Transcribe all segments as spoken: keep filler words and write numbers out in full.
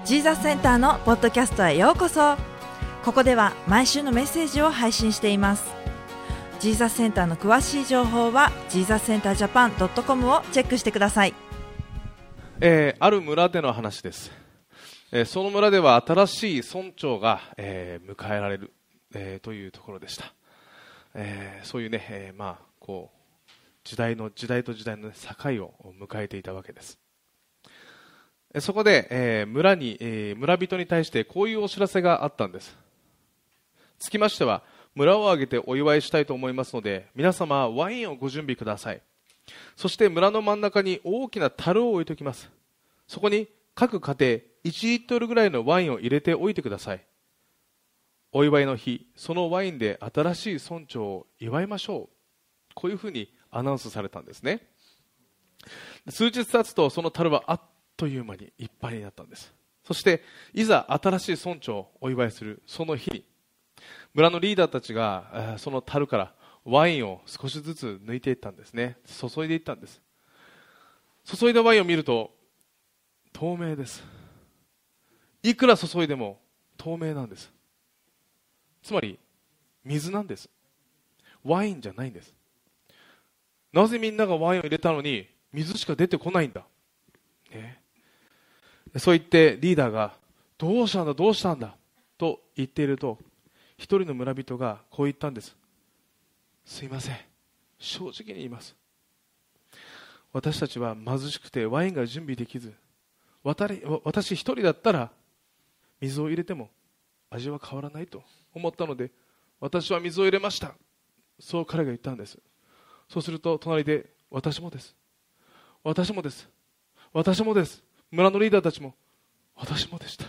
ジーザスセンターのポッドキャストへようこそ。ここでは毎週のメッセージを配信しています。ジーザスセンターの詳しい情報は ジーザスセンタージャパンドットコム をチェックしてください。 えー、ある村での話です。えー、その村では新しい村長が、えー、迎えられる、えー、というところでした。えー、そういうね、えー、まあこう時代の時代と時代の、ね、境を迎えていたわけです。そこで、えー、村に、えー、村人に対してこういうお知らせがあったんです。つきましては、村を挙げてお祝いしたいと思いますので、皆様ワインをご準備ください。そして村の真ん中に大きな樽を置いておきます。そこに各家庭いちリットルぐらいのワインを入れておいてください。お祝いの日、そのワインで新しい村長を祝いましょう。こういうふうにアナウンスされたんですね。数日経つとその樽はあっという間にいっぱいになったんです。そしていざ新しい村長をお祝いするその日に、村のリーダーたちがその樽からワインを少しずつ抜いていったんですね。注いでいったんです。注いだワインを見ると透明です。いくら注いでも透明なんです。つまり水なんです。ワインじゃないんです。なぜみんながワインを入れたのに水しか出てこないんだ、ね、そう言ってリーダーがどうしたんだどうしたんだと言っていると、一人の村人がこう言ったんです。すいません、正直に言います。私たちは貧しくてワインが準備できず、私一人だったら水を入れても味は変わらないと思ったので、私は水を入れました。そう彼が言ったんです。そうすると隣で、私もです私もです私もです、村のリーダーたちも私もでした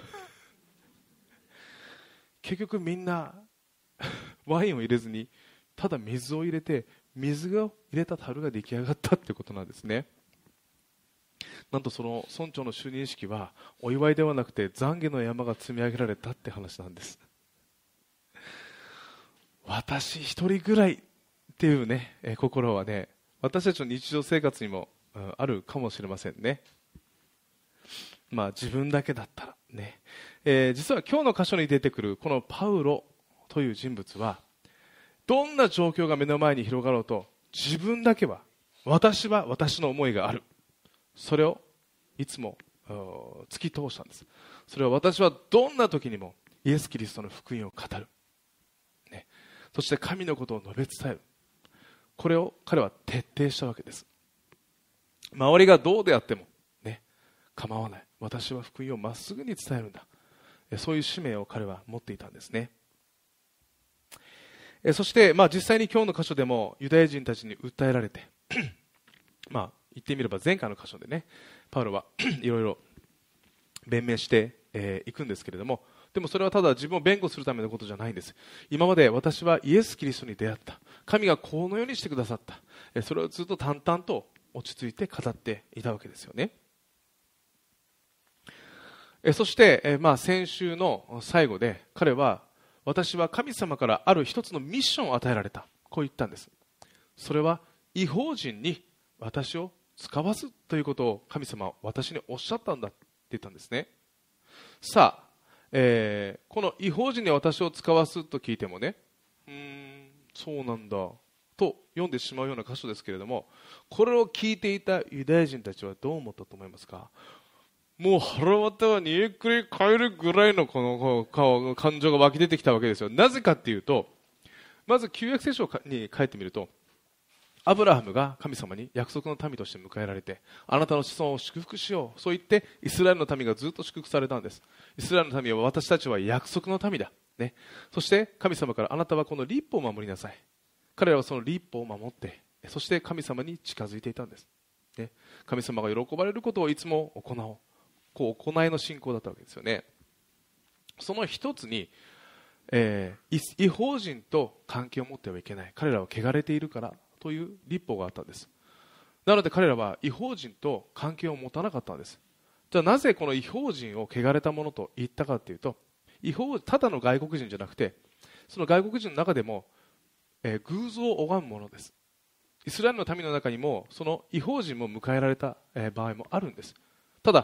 結局みんなワインを入れずにただ水を入れて、水を入れた樽が出来上がったということなんですね。なんとその村長の就任式はお祝いではなくて懺悔の山が積み上げられたって話なんです。私一人ぐらいっていうね、え心はね、私たちの日常生活にも、うん、あるかもしれませんね。まあ自分だけだったらね、えー、実は今日の箇所に出てくるこのパウロという人物は、どんな状況が目の前に広がろうと、自分だけは、私は私の思いがある、それをいつも突き通したんです。それは、私はどんな時にもイエス・キリストの福音を語る、ね、そして神のことを述べ伝える、これを彼は徹底したわけです。周りがどうであっても、ね、構わない、私は福音をまっすぐに伝えるんだ、そういう使命を彼は持っていたんですね。そして、まあ、実際に今日の箇所でもユダヤ人たちに訴えられてまあ言ってみれば前回の箇所でね、パウロはいろいろ弁明してい、えー、くんですけれども、でもそれはただ自分を弁護するためのことじゃないんです。今まで私はイエス・キリストに出会った、神がこのようにしてくださった、えー、それをずっと淡々と落ち着いて語っていたわけですよね。えー、そして、えーまあ、先週の最後で彼は、私は神様からある一つのミッションを与えられた、こう言ったんです。それは異邦人に私を使わすということを神様は私におっしゃったんだって言ったんですね。さあ、えー、この異邦人に私を使わすと聞いてもね、うーんそうなんだと読んでしまうような箇所ですけれども、これを聞いていたユダヤ人たちはどう思ったと思いますか。もう腹渡は煮えくり返るぐらいのこの顔感情が湧き出てきたわけですよ。なぜかっていうと、まず旧約聖書に書いてみると、アブラハムが神様に約束の民として迎えられて、あなたの子孫を祝福しよう、そう言ってイスラエルの民がずっと祝福されたんです。イスラエルの民は、私たちは約束の民だ、ね、そして神様から、あなたはこの律法を守りなさい。彼らはその律法を守って、そして神様に近づいていたんです、ね、神様が喜ばれることをいつも行おう、こう行いの信仰だったわけですよね。その一つに、えー、異邦人と関係を持ってはいけない、彼らは汚れているからという律法があったんです。なので彼らは異邦人と関係を持たなかったんです。じゃあなぜこの異邦人を汚れたものと言ったかというと、異邦ただの外国人じゃなくて、その外国人の中でも、えー、偶像を拝むものです。イスラエルの民の中にもその異邦人も迎えられた、えー、場合もあるんです。ただ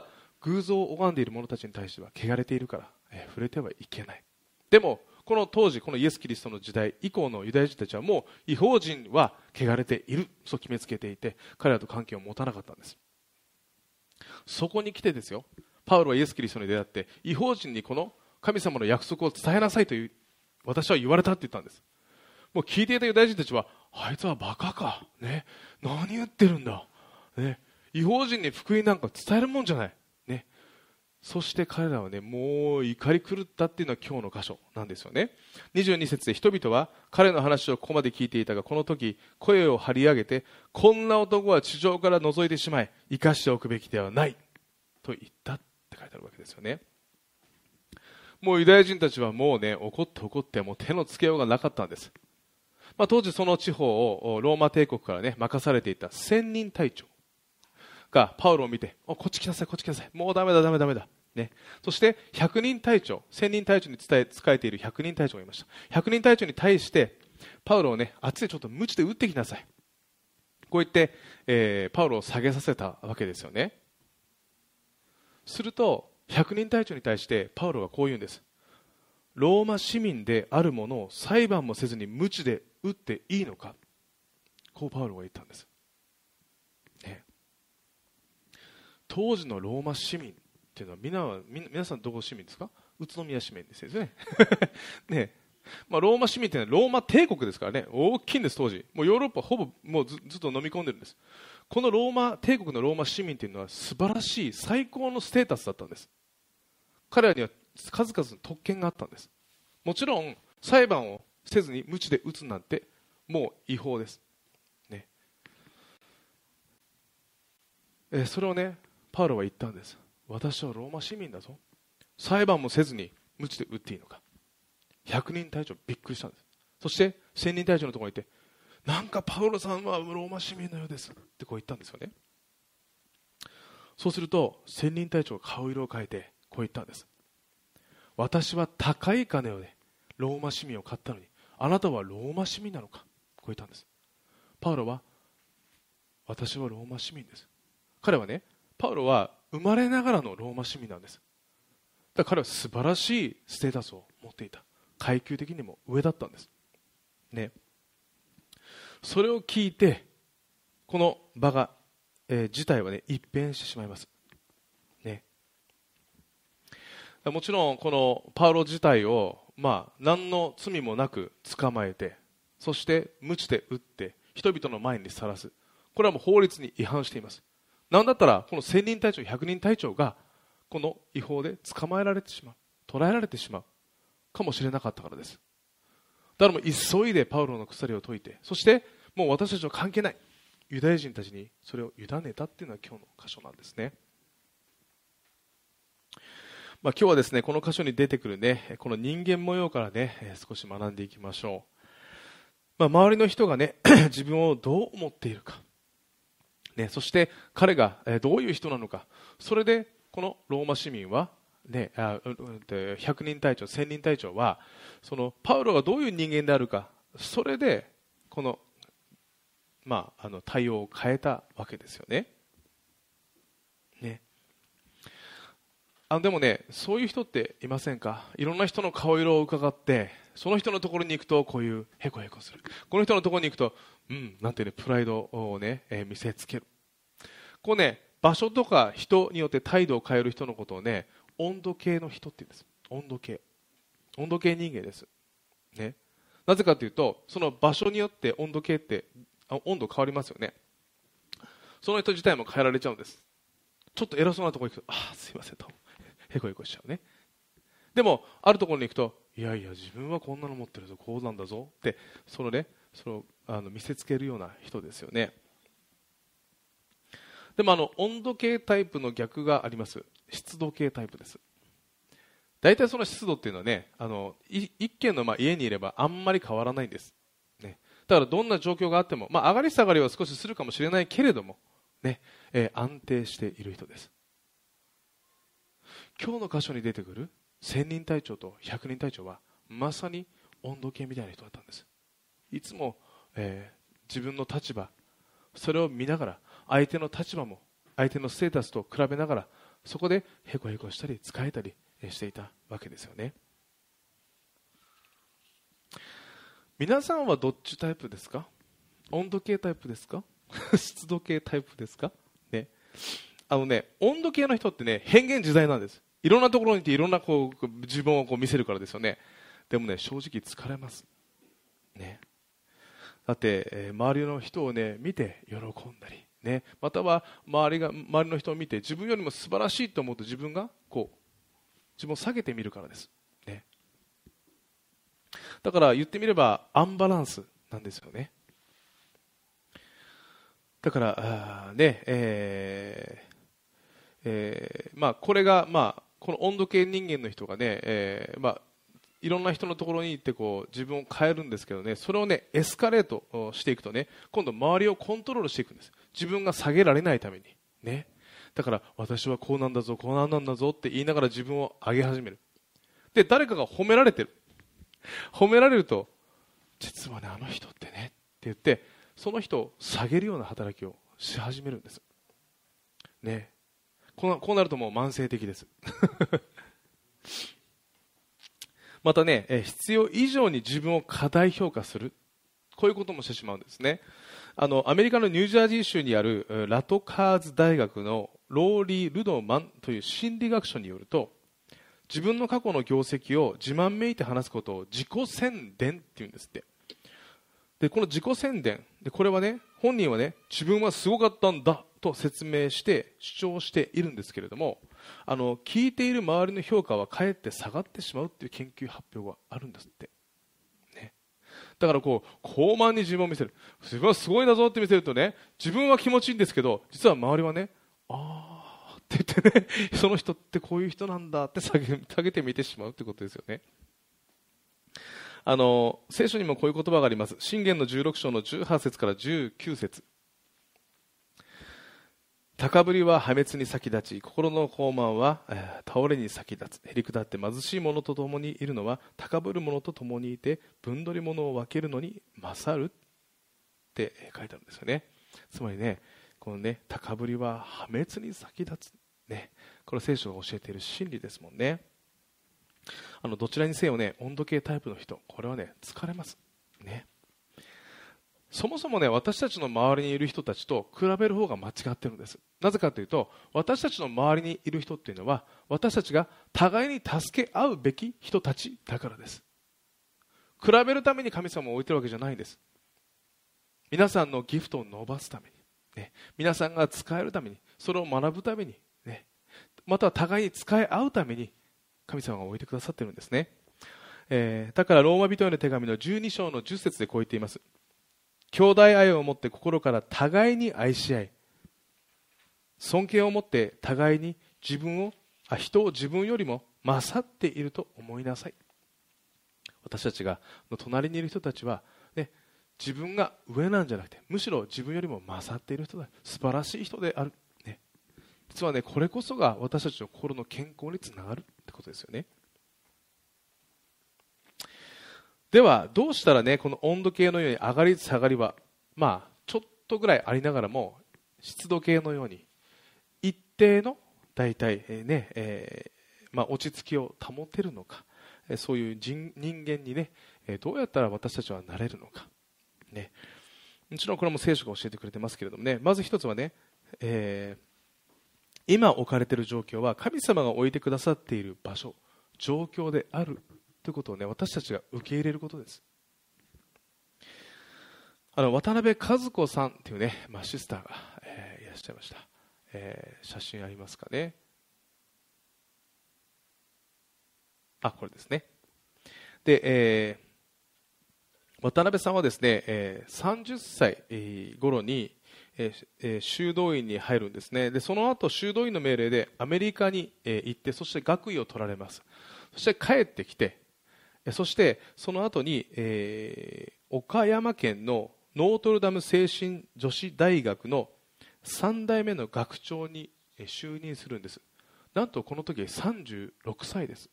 偶像を拝んでいる者たちに対しては汚れているから、えー、触れてはいけない。でもこの当時、このイエス・キリストの時代以降のユダヤ人たちはもう異邦人は汚れていると決めつけていて、彼らと関係を持たなかったんです。そこに来てですよ、パウロはイエス・キリストに出会って異邦人にこの神様の約束を伝えなさいという私は言われたって言ったんです。もう聞いていたユダヤ人たちは、あいつはバカか、ね、何言ってるんだ、ね、異邦人に福音なんか伝えるもんじゃない、ね、そして彼らはね、もう怒り狂ったっていうのは今日の箇所なんですよね。にじゅうに節で、人々は彼の話をここまで聞いていたが、この時声を張り上げて、こんな男は地上から覗いてしまい生かしておくべきではないと言ったって書いてあるわけですよね。もうユダヤ人たちはもうね、怒って怒ってもう手のつけようがなかったんです。まあ、当時その地方をローマ帝国からね任されていた千人隊長がパウロを見て、おこっち来なさいこっち来なさい、もうダメだダメだダメだ、ね、そしてひゃくにん隊長、千人隊長に伝え仕えているひゃくにん隊長がいました。ひゃくにん隊長に対してパウロをね、あっちでちょっと鞭で打ってきなさい、こう言って、えー、パウロを下げさせたわけですよね。するとひゃくにん隊長に対してパウロはこう言うんです。ローマ市民である者を裁判もせずに鞭で打っていいのか、こうパウロが言ったんです、ね、当時のローマ市民っていうのはみんなはみ皆さんどこ市民ですか？宇都宮市民ですよねね、まあ、ローマ市民っていうのはローマ帝国ですからね、大きいんです。当時もうヨーロッパほぼもう ず, ずっと飲み込んでるんです。このローマ帝国のローマ市民っていうのは素晴らしい最高のステータスだったんです。彼らには数々の特権があったんです。もちろん裁判をせずに鞭で打つなんてもう違法です、ね、えそれをねパウロは言ったんです。私はローマ市民だぞ、裁判もせずに鞭で打っていいのか。ひゃくにん隊長びっくりしたんです。そして千人隊長のところにいて、なんかパウロさんはローマ市民のようですってこう言ったんですよね。そうすると千人隊長が顔色を変えてこう言ったんです。私は高い金をねローマ市民を買ったのに、あなたはローマ市民なのか、こう言ったんです。パウロは、私はローマ市民です。彼はね、パウロは生まれながらのローマ市民なんです。だから彼は素晴らしいステータスを持っていた。階級的にも上だったんです、ね、それを聞いてこの場が、えー、事態はね一変してしまいます、ね、もちろんこのパウロ自体を、まあ、何の罪もなく捕まえて、そして鞭で打って人々の前にさらす、これはもう法律に違反しています。なんだったらこの千人隊長ひゃくにん隊長がこの違法で捕まえられてしまう、捕らえられてしまうかもしれなかったからです。だからもう急いでパウロの鎖を解いて、そしてもう私たちは関係ないユダヤ人たちにそれを委ねたっていうのは今日の箇所なんですね。まあ、今日はですねこの箇所に出てくるねこの人間模様からね少し学んでいきましょう。まあ、周りの人がね自分をどう思っているか、ね、そして彼がどういう人なのか、それでこのローマ市民は、ね、あひゃくにん隊長千人隊長はそのパウロがどういう人間であるか、それでこの、まあ、あの対応を変えたわけですよね。ね、あのでもね、そういう人っていませんか？いろんな人の顔色を伺ってその人のところに行くとこういうヘコヘコする、この人のところに行くとうんなんてねプライドをね、えー、見せつける。こうね場所とか人によって態度を変える人のことをね温度計の人って言うんです。温度計温度計人間です、ね、なぜかというとその場所によって温度計って温度変わりますよね。その人自体も変えられちゃうんです。ちょっと偉そうなところに行くとああすいませんとヘコヘコしちゃうね。でもあるところに行くといやいや自分はこんなの持ってるぞ、こうなんだぞってそのねそのあの見せつけるような人ですよね。でもあの温度計タイプの逆があります。湿度計タイプです。大体その湿度っていうのはねあの一軒のまあ家にいればあんまり変わらないんです、ね、だからどんな状況があっても、まあ、上がり下がりは少しするかもしれないけれども、ねえー、安定している人です。今日の箇所に出てくる千人隊長と百人隊長はまさに温度計みたいな人だったんです。いつも、えー、自分の立場それを見ながら相手の立場も相手のステータスと比べながらそこでへこへこしたり疲れたりしていたわけですよね。皆さんはどっちタイプですか？温度計タイプですか？湿度計タイプですか？ね、あのね、温度計の人ってね、変幻自在なんです。いろんなところにいていろんなこう自分をこう見せるからですよね。でもね、正直疲れます、ね、だって、えー、周りの人を、ね、見て喜んだり、ね、または周りが周りの人を見て自分よりも素晴らしいと思うと自分がこう自分を下げてみるからです、ね、だから言ってみればアンバランスなんですよね。だからあ、ねえーえーまあ、これが、まあ、この温度計人間の人がね、えーまあ、いろんな人のところに行ってこう自分を変えるんですけどね、それをねエスカレートしていくとね、今度周りをコントロールしていくんです。自分が下げられないために、ね、だから私はこうなんだぞこうなんだぞって言いながら自分を上げ始める。で誰かが褒められてる褒められると、実はねあの人ってねって言ってその人を下げるような働きをし始めるんです、ね、こうな、こうなるともう慢性的ですまたね、必要以上に自分を過大評価する、こういうこともしてしまうんですね。あのアメリカのニュージャージー州にあるラトカーズ大学のローリー・ルドマンという心理学者によると、自分の過去の業績を自慢めいて話すことを自己宣伝っていうんですって。でこの自己宣伝で、これはね、本人はね自分はすごかったんだと説明して主張しているんですけれども、あの聞いている周りの評価はかえって下がってしまうという研究発表があるんですって、ね、だからこう高慢に自分を見せる、自分はすごいんだぞって見せるとね、自分は気持ちいいんですけど実は周りはね、あーって言ってねその人ってこういう人なんだって下げ、下げてみてしまうということですよね。あの聖書にもこういう言葉があります。箴言のじゅうろく章のじゅうはち節からじゅうきゅう節。高ぶりは破滅に先立ち、心の高慢は、えー、倒れに先立つ。へりくだって貧しい者と共にいるのは高ぶる者と共にいて、分取り物を分けるのに勝るって書いてあるんですよね。つまりね、このね、高ぶりは破滅に先立つ、ね、これ聖書が教えている真理ですもんね。あのどちらにせよね、温度計タイプの人、これはね疲れます、ね、そもそもね、私たちの周りにいる人たちと比べる方が間違ってるんです。なぜかというと、私たちの周りにいる人っていうのは、私たちが互いに助け合うべき人たちだからです。比べるために神様を置いてるわけじゃないんです。皆さんのギフトを伸ばすために、ね、皆さんが使えるために、それを学ぶために、ね、または互いに使い合うために神様が置いてくださってるんですね。えー、だからローマ人への手紙のじゅうに章のじゅっ節でこう言っています。兄弟愛を持って心から互いに愛し合い、尊敬を持って互いに自分をあ人を自分よりも勝っていると思いなさい。私たちがの隣にいる人たちは、ね、自分が上なんじゃなくて、むしろ自分よりも勝っている人だ、素晴らしい人である、ね、実はね、これこそが私たちの心の健康につながるってことですよね。ではどうしたらね、この温度計のように上がり下がりは、まあ、ちょっとぐらいありながらも、湿度計のように一定の大体、えーねえーまあ、落ち着きを保てるのか、えー、そういう人、人間にね、えー、どうやったら私たちはなれるのか、ね、もちろんこれも聖書が教えてくれてますけれどもね、まず一つはね、えー、今置かれている状況は神様が置いてくださっている場所、状況であるということをね、私たちが受け入れることです。あの渡辺和子さんというね、まあ、シスターが、えー、いらっしゃいました。えー、写真ありますかね。あ、これですね。で、えー、渡辺さんはですね、えー、さんじゅっさい頃に、えーえー、修道院に入るんですね。で、その後修道院の命令でアメリカに、えー、行って、そして学位を取られます。そして帰ってきて、そしてその後に、えー、岡山県のノートルダム精神女子大学のさん代目の学長に就任するんです。なんとこの時さんじゅうろくさいです。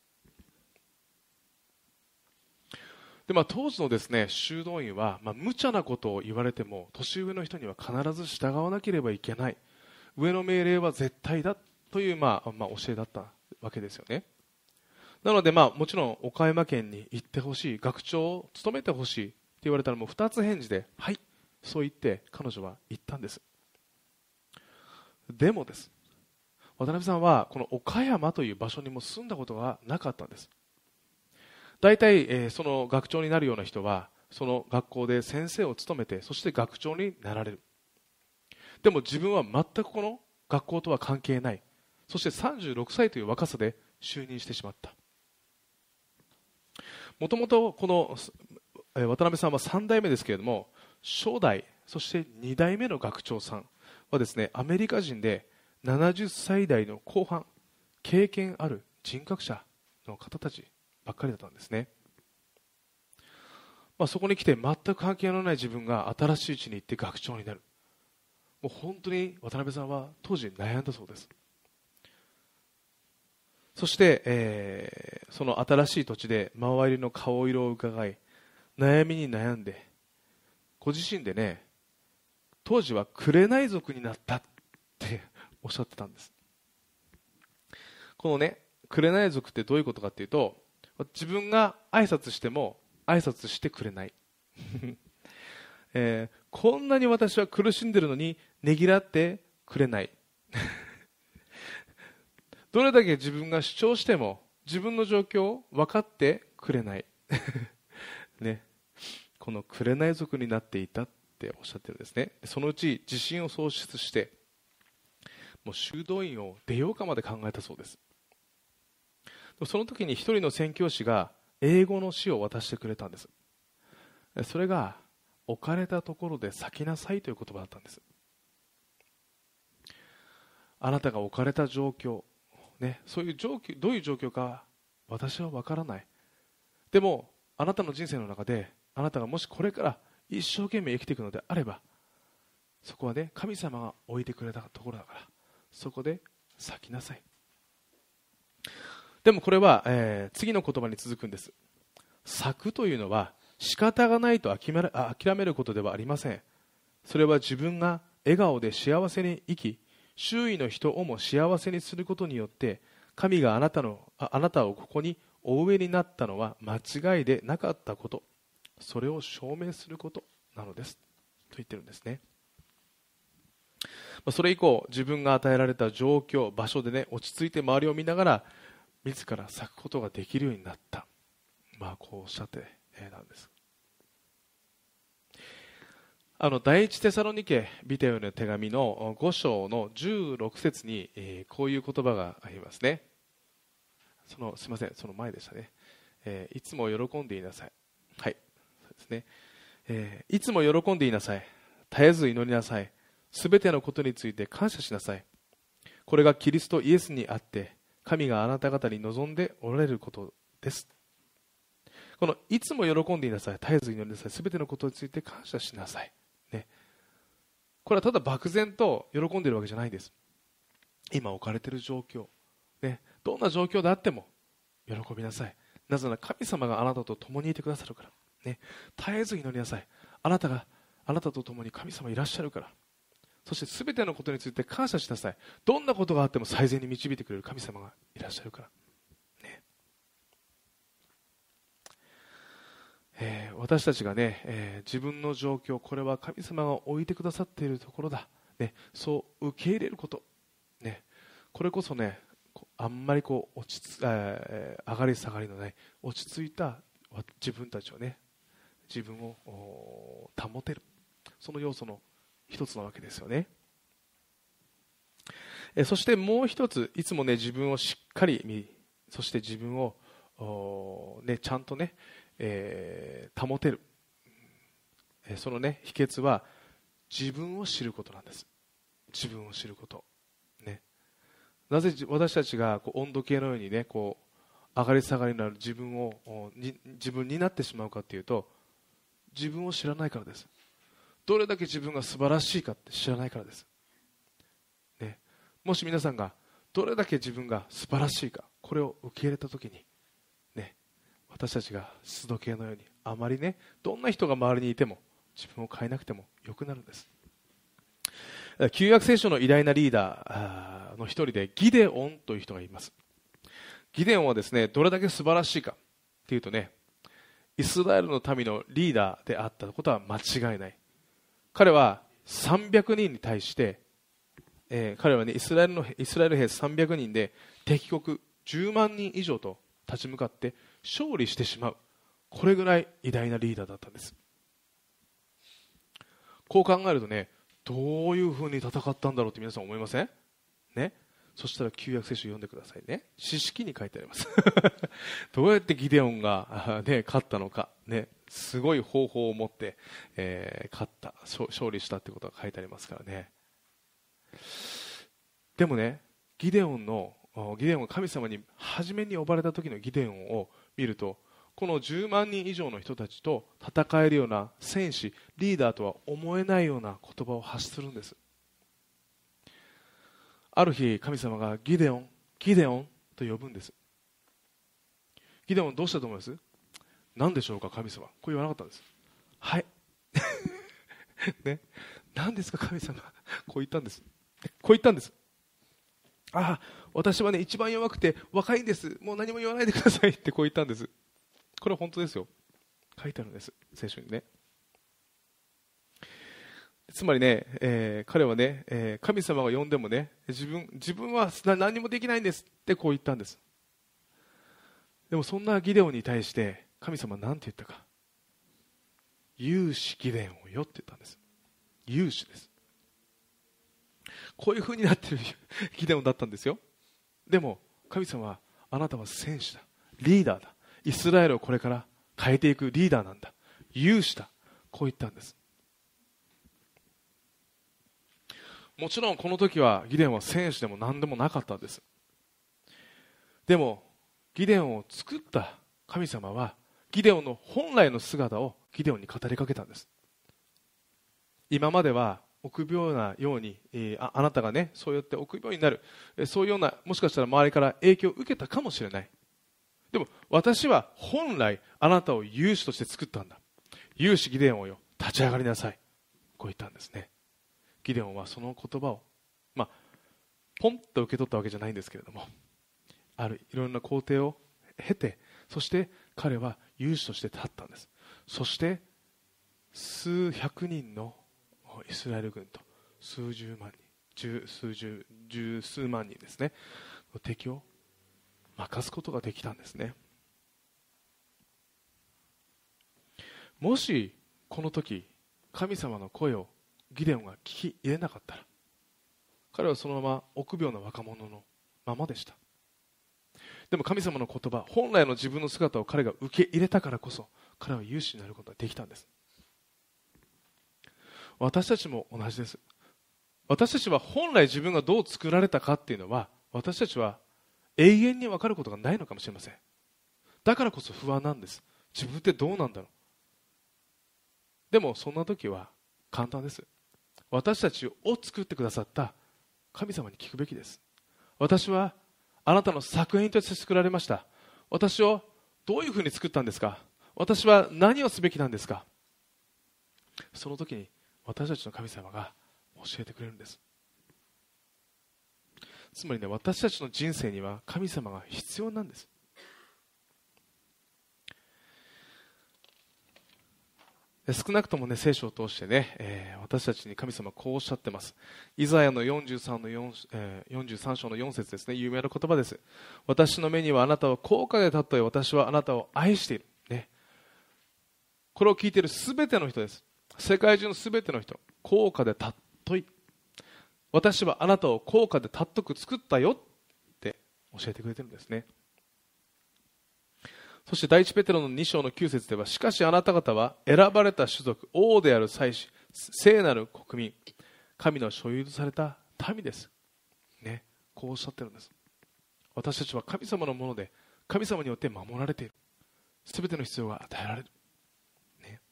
で、まあ、当時のですね、修道院は、まあ、無茶なことを言われても年上の人には必ず従わなければいけない、上の命令は絶対だという、まあまあ、教えだったわけですよね。なので、まあ、もちろん岡山県に行ってほしい、学長を務めてほしいって言われたらもうふたつ返事で、はい、そう言って彼女は言ったんです。でもです、渡辺さんはこの岡山という場所にも住んだことがなかったんです。大体、えーその学長になるような人はその学校で先生を務めて、そして学長になられる。でも自分は全くこの学校とは関係ない、そしてさんじゅうろくさいという若さで就任してしまった。もともとこのえー渡辺さんはさんだいめですけれども、初代そしてにだいめの学長さんはですね、アメリカ人でななじゅっさい代の後半、経験ある人格者の方たちばっかりだったんですね。まあ、そこに来て全く関係のない自分が新しい地に行って学長になる。もう本当に渡辺さんは当時悩んだそうです。そして、えーその新しい土地で周りの顔色を伺い、悩みに悩んで、ご自身でね、当時は紅族になったっておっしゃってたんです。このね、紅族ってどういうことかっていうと、自分が挨拶しても挨拶してくれない、えーこんなに私は苦しんでるのにねぎらってくれないどれだけ自分が主張しても自分の状況を分かってくれないね、この紅族になっていたっておっしゃってるんですね。そのうち自信を喪失して、もう修道院を出ようかまで考えたそうです。その時に一人の宣教師が英語の詩を渡してくれたんです。それが置かれたところで咲きなさいという言葉だったんです。あなたが置かれた状況、ね、そういう状況、どういう状況か私は分からない。でもあなたの人生の中で、あなたがもしこれから一生懸命生きていくのであれば、そこはね、神様が置いてくれたところだから、そこで咲きなさい。でもこれは、えー次の言葉に続くんです。咲くというのは仕方がないと諦める、あ諦めることではありません。それは自分が笑顔で幸せに生き、周囲の人をも幸せにすることによって、神があなたの、あ、あなたをここにお植えになったのは間違いでなかったこと、それを証明することなのですと言ってるんですね。それ以降、自分が与えられた状況、場所でね、落ち着いて周りを見ながら自ら咲くことができるようになった、まあ、こうおっしゃってなんです。あの第一テサロニケビテオの手紙のご章のじゅうろく節に、えーこういう言葉がありますね。そのすみません、その前でしたね。えーいつも喜んでいなさい。はい、そうですね。えーいつも喜んでいなさい。絶えず祈りなさい。すべてのことについて感謝しなさい。これがキリストイエスにあって、神があなた方に望んでおられることです。このいつも喜んでいなさい、絶えず祈りなさい、すべてのことについて感謝しなさい、ね、これはただ漠然と喜んでいるわけじゃないんです。今置かれている状況、ね、どんな状況であっても喜びなさい。なぜなら神様があなたと共にいてくださるから、ね、絶えず祈りなさい。あなたがあなたと共に神様いらっしゃるから。そしてすべてのことについて感謝しなさい。どんなことがあっても最善に導いてくれる神様がいらっしゃるから、ねえー私たちがね、えー自分の状況、これは神様が置いてくださっているところだ、ね、そう受け入れること、ね、これこそね、こうあんまりこう落ち着、えー上がり下がりのない落ち着いたわ自分たちをね、自分をお保てる、その要素の一つなわけですよね。えーそしてもう一つ、いつもね自分をしっかり見、そして自分をおーね、ちゃんとね、えー保てる、えーそのね秘訣は自分を知ることなんです。自分を知ること、ね、なぜ私たちがこう温度計のようにね、こう上がり下がりになる自分をおに自分になってしまうかというと、自分を知らないからです。どれだけ自分が素晴らしいかって知らないからです、ね、もし皆さんがどれだけ自分が素晴らしいか、これを受け入れたときに、ね、私たちが湿度計のように、あまりね、どんな人が周りにいても自分を変えなくてもよくなるんです。 旧約聖書の偉大なリーダーの一人でギデオンという人がいます。ギデオンはですね、どれだけ素晴らしいかというとね、イスラエルの民のリーダーであったことは間違いない。彼はさんびゃくにんに対して、えー、彼はね、イスラエルのイスラエル兵さんびゃくにんで敵国じゅうまんにん以上と立ち向かって勝利してしまう、これぐらい偉大なリーダーだったんです。こう考えるとね、どういうふうに戦ったんだろうって皆さん思いませんね。そしたら旧約聖書を読んでくださいね。詩式に書いてありますどうやってギデオンが、ね、勝ったのか、ね、すごい方法を持って、えー、勝った勝利したってことが書いてありますからね。でもね、ギデオンのギデオンが神様に初めに呼ばれた時のギデオンを見ると、このじゅうまんにん以上の人たちと戦えるような戦士、リーダーとは思えないような言葉を発するんです。ある日、神様がギデオン、ギデオンと呼ぶんです。ギデオンどうしたと思います？何でしょうか神様。こう言わなかったんです。はいね、何ですか神様。こう言ったんです。こう言ったんです。ああ、私はね、一番弱くて若いんです。もう何も言わないでくださいってこう言ったんです。これは本当ですよ。書いてあるんです、聖書にね。つまりね、えー、彼はね、えー、神様が呼んでもね、自分、自分は何もできないんですってこう言ったんです。でもそんなギデオンに対して神様は何て言ったか。勇士ギデオンよって言ったんです。勇士です。こういう風になっているギデオンだったんですよ。でも神様は、あなたは戦士だ、リーダーだ、イスラエルをこれから変えていくリーダーなんだ、勇士だ、こう言ったんです。もちろんこの時はギデオンは戦士でも何でもなかったんです。でもギデオンを作った神様はギデオンの本来の姿をギデオンに語りかけたんです。今までは臆病なように、えー、あ, あなたがね、そうやって臆病になる、えー、そういうような、もしかしたら周りから影響を受けたかもしれない。でも私は本来あなたを勇士として作ったんだ、勇士ギデオンよ、立ち上がりなさい、こう言ったんですね。ギデオンはその言葉を、まあ、ポンと受け取ったわけじゃないんですけれども、あるいろんな工程を経て、そして彼は勇士として立ったんです。そして数百人のイスラエル軍と数十万人、十数十十数万人ですね、敵を任すことができたんですね。もしこの時神様の声をギデオンが聞き入れなかったら、彼はそのまま臆病な若者のままでした。でも神様の言葉、本来の自分の姿を彼が受け入れたからこそ、彼は勇士になることができたんです。私たちも同じです。私たちは本来自分がどう作られたかっていうのは、私たちは永遠に分かることがないのかもしれません。だからこそ不安なんです。自分ってどうなんだろう。でもそんな時は簡単です。私たちを作ってくださった神様に聞くべきです。私はあなたの作品として作られました。私をどういうふうに作ったんですか。私は何をすべきなんですか。その時に私たちの神様が教えてくれるんです。つまりね、私たちの人生には神様が必要なんです。少なくともね、聖書を通してね、えー、私たちに神様はこうおっしゃってます。イザヤのよんじゅうさんのよん、えー、よんじゅうさん章のよん節ですね。有名な言葉です。私の目にはあなたは高価で尊い、私はあなたを愛している、ね、これを聞いているすべての人です。世界中のすべての人、高価で尊い、私はあなたを高価で尊く作ったよって教えてくれてるんですね。そして第一ペテロのに章のきゅう節では、しかしあなた方は選ばれた種族、王である祭司、聖なる国民、神の所有とされた民です、ね、こうおっしゃってるんです。私たちは神様のもので、神様によって守られている。すべての必要が与えられる、ね、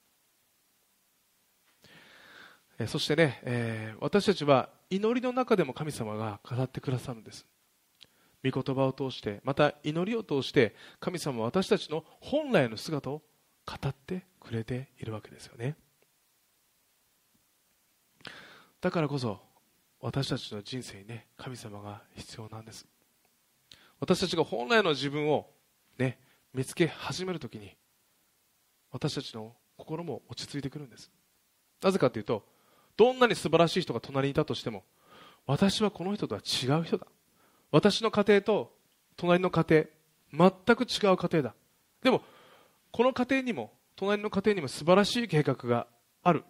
えそしてね、えー、私たちは祈りの中でも神様が語ってくださるんです。御言葉を通して、また祈りを通して神様は私たちの本来の姿を語ってくれているわけですよね。だからこそ私たちの人生にね、神様が必要なんです。私たちが本来の自分をね、見つけ始めるときに、私たちの心も落ち着いてくるんです。なぜかというと、どんなに素晴らしい人が隣にいたとしても、私はこの人とは違う人だ。私の家庭と隣の家庭、全く違う家庭だ。でも、この家庭にも、隣の家庭にも素晴らしい計画がある。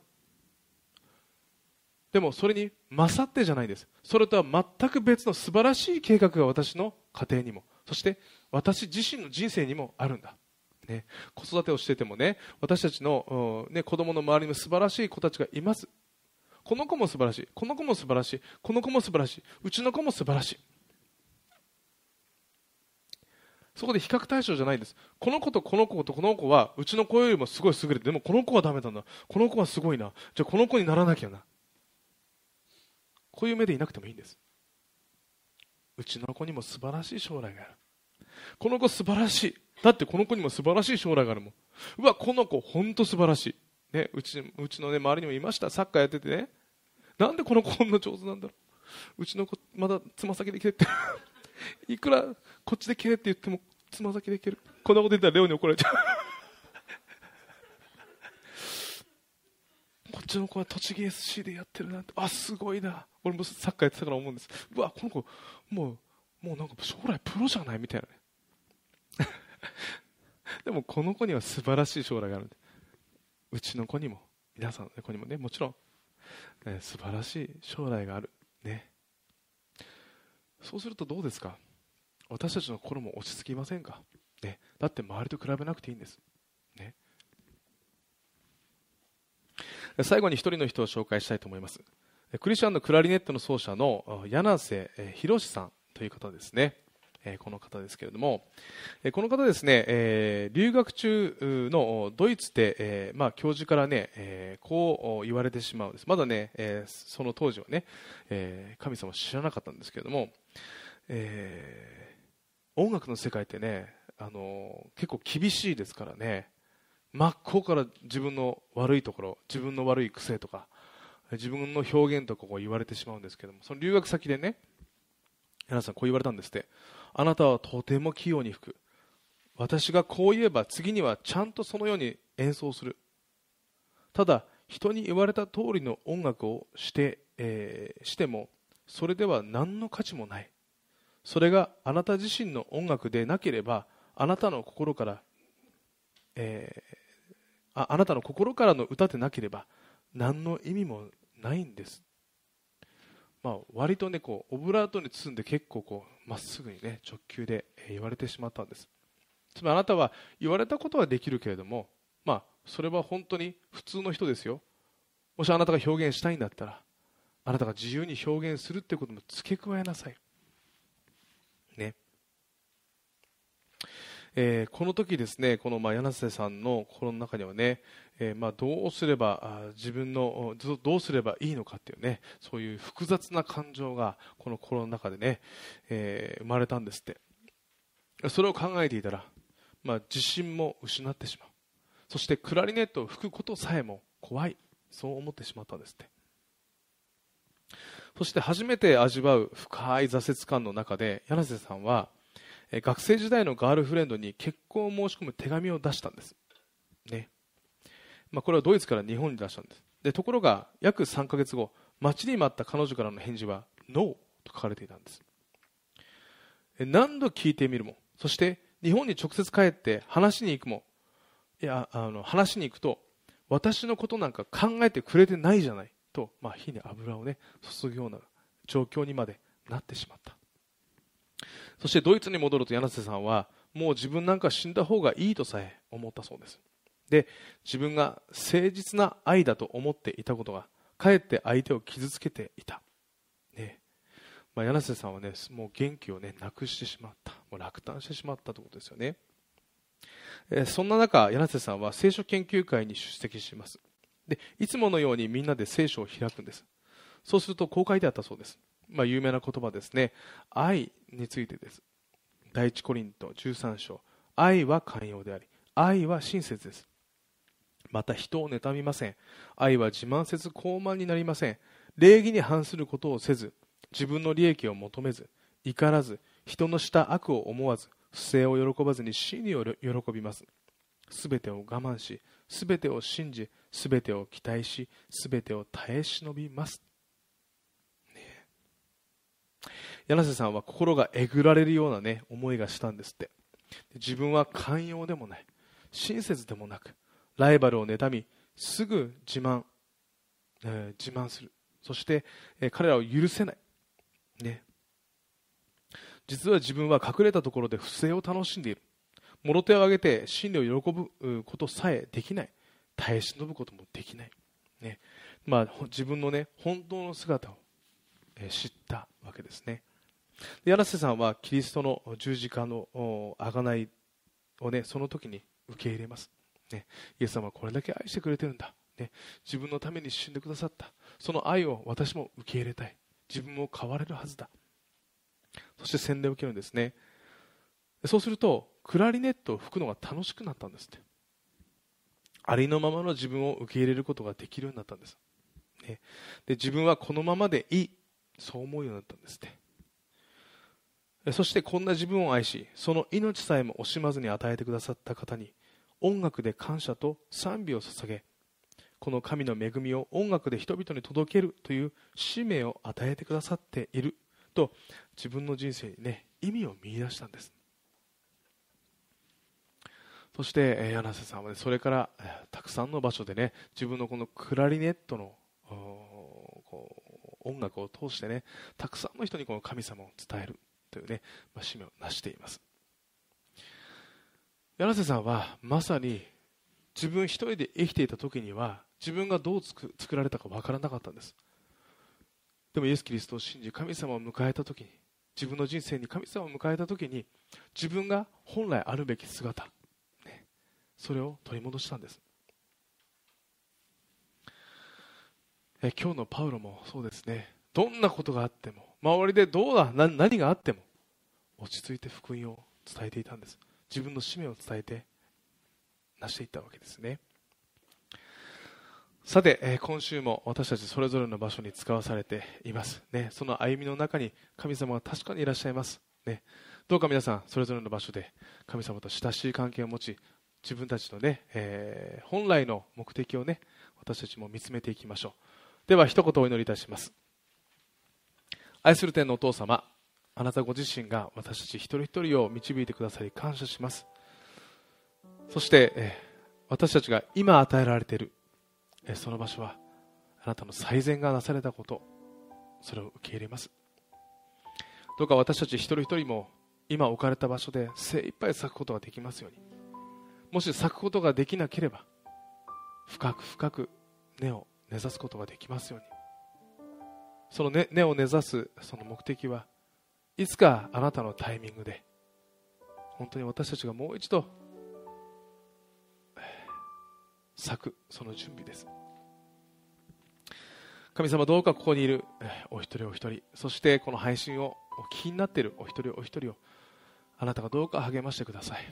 でも、それに勝ってじゃないです。それとは全く別の素晴らしい計画が私の家庭にも、そして私自身の人生にもあるんだ。ね、子育てをしていてもね、私たちの、ね、子供の周りにも素晴らしい子たちがいます。この子も素晴らしい、この子も素晴らしい、この子も素晴らしい、うちの子も素晴らしい。そこで比較対象じゃないんです。この子とこの子とこの子はうちの子よりもすごい優れて、でもこの子はダメなんだ、この子はすごいな、じゃあこの子にならなきゃな。こういう目でいなくてもいいんです。うちの子にも素晴らしい将来がある。この子素晴らしい。だってこの子にも素晴らしい将来があるもん。うわ、この子本当素晴らしい。ね、うち、うちのね、周りにもいました。サッカーやっててね。なんでこの子こんな上手なんだろう。うちの子まだつま先で蹴ってる。いくらこっちで蹴れって言ってもつま先で蹴る。こんなこと言ったらレオに怒られちゃう。こっちの子は栃木 エスシー でやってるなんて、あ、すごいな。俺もサッカーやってたから思うんです。うわ、この子もうもうなんか将来プロじゃないみたいなね。でもこの子には素晴らしい将来があるんで、うちの子にも皆さんの子にもね、もちろん、ね、素晴らしい将来があるね。そうするとどうですか。私たちの心も落ち着きませんか、ね、だって周りと比べなくていいんです、ね、最後に一人の人を紹介したいと思います。クリスチャンのクラリネットの奏者の柳瀬博さんという方ですね。この方ですけれども、この方ですね、えー、留学中のドイツで、えーまあ、教授からね、えー、こう言われてしまうんです。まだね、えー、その当時はね、えー、神様を知らなかったんですけれども、えー、音楽の世界ってね、あのー、結構厳しいですからね、真っ向から自分の悪いところ、自分の悪い癖とか、自分の表現とかを言われてしまうんですけども、その留学先でね、柳さんこう言われたんですって。あなたはとても器用に吹く。私がこう言えば次にはちゃんとそのように演奏する。ただ人に言われた通りの音楽をして、えー、してもそれでは何の価値もない。それがあなた自身の音楽でなければ、あなたの心から、えー、あ、あなたの心からの歌でなければ何の意味もないんです。まあ、割とね、こうオブラートに包んで結構こうまっすぐにね、直球で言われてしまったんです。つまりあなたは言われたことはできるけれども、まあ、それは本当に普通の人ですよ。もしあなたが表現したいんだったら、あなたが自由に表現するってことも付け加えなさいね。えー、この時ですね、このまあ柳瀬さんの心の中にはね、えー、まあどうすればあ自分のどうすればいいのかっていうね、そういう複雑な感情がこの心の中でね、えー、生まれたんですって。それを考えていたら、まあ、自信も失ってしまう。そしてクラリネットを吹くことさえも怖い、そう思ってしまったんですって。そして初めて味わう深い挫折感の中で柳瀬さんは学生時代のガールフレンドに結婚を申し込む手紙を出したんです、ね。まあ、これはドイツから日本に出したんです。でところが約さんかげつご、待ちに待った彼女からの返事はノーと書かれていたんです。何度聞いてみるも、そして日本に直接帰って話しに行くも、いやあの話しに行くと私のことなんか考えてくれてないじゃないと、まあ、火に油を、ね、注ぐような状況にまでなってしまった。そしてドイツに戻ると柳瀬さんはもう自分なんか死んだ方がいいとさえ思ったそうです。で自分が誠実な愛だと思っていたことがかえって相手を傷つけていた、ね。まあ、柳瀬さんは、ね、もう元気を、ね、なくしてしまった、もう落胆してしまったということですよね。えー、そんな中柳瀬さんは聖書研究会に出席します。でいつものようにみんなで聖書を開くんです。そうするとこう書いてあったそうです。まあ、有名な言葉ですね。愛についてです。第一コリントじゅうさん章、愛は寛容であり愛は親切です。また人を妬みません。愛は自慢せず傲慢になりません。 礼儀に反することをせず、自分の利益を求めず、怒らず、人のした悪を思わず、不正を喜ばずに真理を喜びます。すべてを我慢し、すべてを信じ、すべてを期待し、すべてを耐え忍びます。ね、柳瀬さんは心がえぐられるような、ね、思いがしたんですって。自分は寛容でもない、親切でもなく、ライバルを妬み、すぐ自慢、えー、自慢する。そして、えー、彼らを許せない。ね。実は自分は隠れたところで不正を楽しんでいる。諸手を挙げて真理を喜ぶことさえできない。耐え忍ぶこともできない。ね。まあ、自分のね、本当の姿を、えー、知ったわけですね。で、柳瀬さんはキリストの十字架の贖いをね、その時に受け入れます。ね、イエス様はこれだけ愛してくれてるんだ、ね、自分のために死んでくださった。その愛を私も受け入れたい。自分も変われるはずだ。そして洗礼を受けるんですね。そうするとクラリネットを吹くのが楽しくなったんですって。ありのままの自分を受け入れることができるようになったんです、ね、で自分はこのままでいい、そう思うようになったんですって。そしてこんな自分を愛し、その命さえも惜しまずに与えてくださった方に音楽で感謝と賛美を捧げ、この神の恵みを音楽で人々に届けるという使命を与えてくださっていると、自分の人生にね、意味を見出したんです。そして柳瀬さんは、ね、それからたくさんの場所でね、自分のこのクラリネットのこう音楽を通してね、たくさんの人にこの神様を伝えるというね、まあ、使命を成しています。柳瀬さんはまさに自分一人で生きていた時には自分がどうつく作られたか分からなかったんです。でもイエス・キリストを信じ神様を迎えた時に、自分の人生に神様を迎えた時に、自分が本来あるべき姿、ね、それを取り戻したんです。え今日のパウロもそうですね。どんなことがあっても、周りでどうだな何があっても落ち着いて福音を伝えていたんです。自分の使命を伝えて成していったわけですね。さて、えー、今週も私たちそれぞれの場所に使わされています、ね、その歩みの中に神様は確かにいらっしゃいます、ね、どうか皆さんそれぞれの場所で神様と親しい関係を持ち、自分たちの、ねえー、本来の目的を、ね、私たちも見つめていきましょう。では一言お祈りいたします。愛する天のお父様、あなたご自身が私たち一人一人を導いてくださり感謝します。そして、えー、私たちが今与えられているその場所はあなたの最善がなされたこと、それを受け入れます。どうか私たち一人一人も今置かれた場所で精一杯咲くことができますように。もし咲くことができなければ深く深く根を根ざすことができますように。その 根, 根を根ざすその目的はいつかあなたのタイミングで本当に私たちがもう一度咲くその準備です。神様、どうかここにいるお一人お一人、そしてこの配信をお聞きになっているお一人お一人をあなたがどうか励ましてください。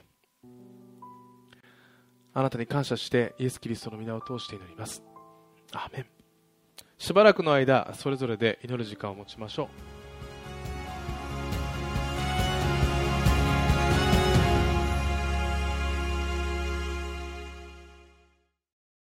あなたに感謝してイエス・キリストの皆を通して祈ります。アーメン。しばらくの間それぞれで祈る時間を持ちましょう。